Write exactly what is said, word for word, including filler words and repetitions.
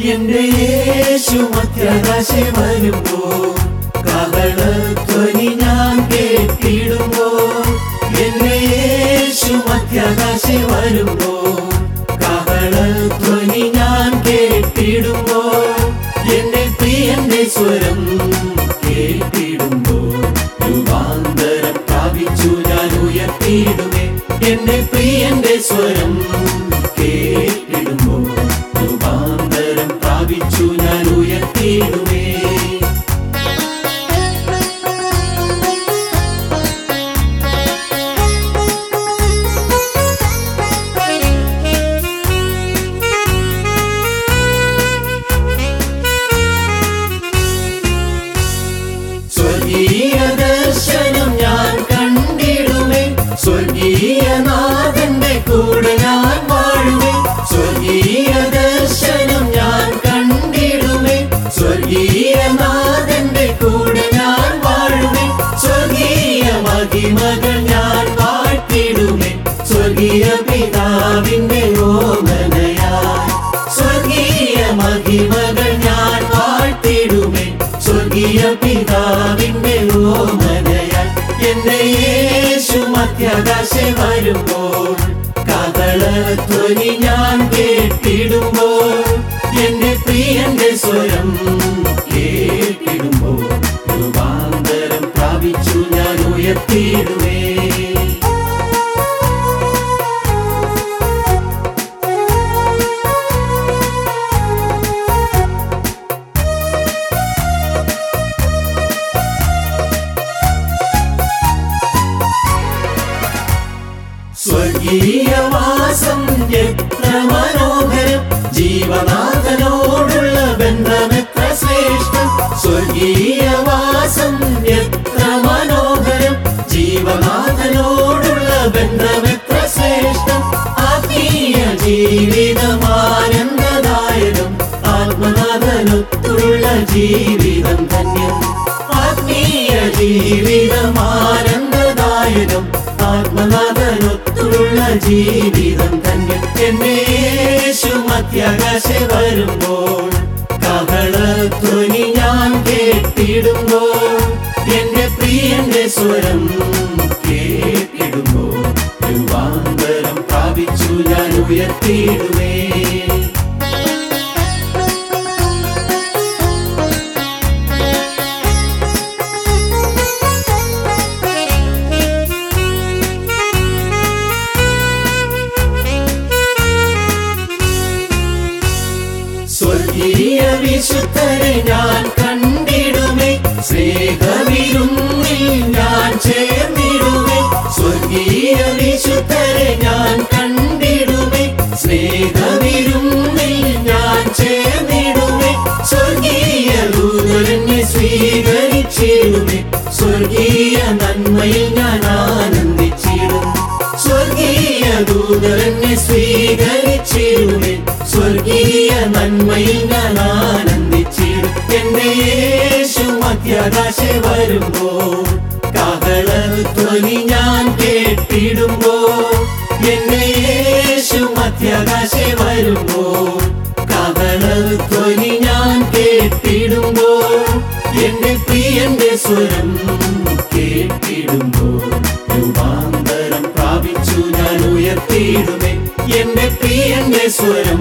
എന്റെ യേശു മധ്യാകാശേ വരുമ്പോൾ കാഹളധ്വനി ഞാൻ കേട്ടിടുമ്പോൾ എന്റെ യേശു മധ്യാകാശേ വരുമ്പോൾ കാഹളധ്വനി ഞാൻ കേട്ടിടുമ്പോൾ എന്റെ പ്രിയന്റെ സ്വരം കേട്ടിടുമ്പോൾ രൂപാന്തരം പ്രാപിച്ചു ഞാൻ ഉയർത്തിയിടുമേ എന്റെ പ്രിയന്റെ സ്വരം കേട്ടിടുമ്പോൾ രൂപാന്തരം പ്രാപിച്ചു ഞാൻ ഉയർത്തിയിടുമേ സ്വർഗീയ ദർശനം ഞാൻ കണ്ടിടുമേ സ്വർഗീയനാഥന്റെ കൂടെ ഞാൻ വാഴുമേ സ്വർഗീയ ദർശനം ഞാൻ കണ്ടിടുമേ സ്വർഗീയനാഥന്റെ കൂടെ ഞാൻ വാഴുമേ സ്വർഗീയ മഹിമകൾ ഞാൻ വാഴ്ത്തിടുമേ സ്വർഗീയ പിതാവിന്റെ ഓമനയായി സ്വർഗീയ മഹിമകൾ ഞാൻ വാഴ്ത്തിടുമേ സ്വർഗീയ പിതാവിന്റെ ഓമനയായി എന്റെ യേശു മധ്യാകാശേ വരുമ്പോൾ കാഹളധ്വനി ഞാൻ കേട്ടിടുമ്പോൾ എന്റെ പ്രിയന്റെ സ്വരം കേട്ടിടുമ്പോൾ രൂപാന്തരം പ്രാപിച്ചു ഞാൻ ഉയർത്തിയിടുമേ സ്വർഗീയവാസം എത്ര മനോഹരം ജീവനാഥനോടുള്ള ബന്ധമെത്ര ശ്രേഷ്ഠം സ്വർഗീയവാസം എത്ര മനോഹരം ജീവനാഥനോടുള്ള ബന്ധമെത്ര ശ്രേഷ്ഠം ആത്മീയ ജീവിതം ആനന്ദദായകം ആത്മനാഥനൊത്തുള്ള ജീവിതം ധന്യം ആത്മീയ ജീവിതം ആനന്ദദായകം ആത്മനാഥനൊത്തുള്ള ജീവിതം തന്നെ എന്റെ യേശു മധ്യാകാശേ വരുമ്പോൾ കാഹളധ്വനി ഞാൻ കേട്ടിടുമ്പോൾ എന്റെ പ്രിയന്റെ സ്വരം കേട്ടിടുമ്പോൾ രൂപാന്തരം പ്രാപിച്ചു ഞാൻ ഉയർത്തിയിടുമേ സ്വർഗീയ വിശുദ്ധരെ ഞാൻ കണ്ടിടുമേ സ്നേഹവിരുന്നിൽ ഞാൻ ചേർന്നിടുമേ സ്വർഗീയ വിശുദ്ധരെ ഞാൻ കണ്ടിടുമേ സ്നേഹവിരുന്നിൽ ഞാൻ ചേർന്നിടുമേ സ്വർഗീയ ദൂതരെന്നെ സ്വീകരിച്ചിടുമേ സ്വർഗീയ നന്മയിൽ ഞാൻ ആനന്ദിച്ചിടും സ്വർഗീയ ദൂതരെന്നെ സ്വീകരിച്ചിടുമേ സ്വർഗീയ നന്മയിൽ ഞാൻ ആനന്ദിച്ചിടും എന്റെ യേശു മധ്യാകാശേ വരുമ്പോൾ കാഹളധ്വനി ഞാൻ കേട്ടിടുമ്പോൾ എന്റെ യേശു മധ്യാകാശേ വരുമ്പോൾ കാഹളധ്വനി ഞാൻ കേട്ടിടുമ്പോൾ എന്റെ പ്രിയന്റെ സ്വരം കേട്ടിടുമ്പോൾ രൂപാന്തരം പ്രാപിച്ചു ഞാൻ ഉയർത്തിയിടുമേ എന്റെ പ്രിയന്റെ സ്വരം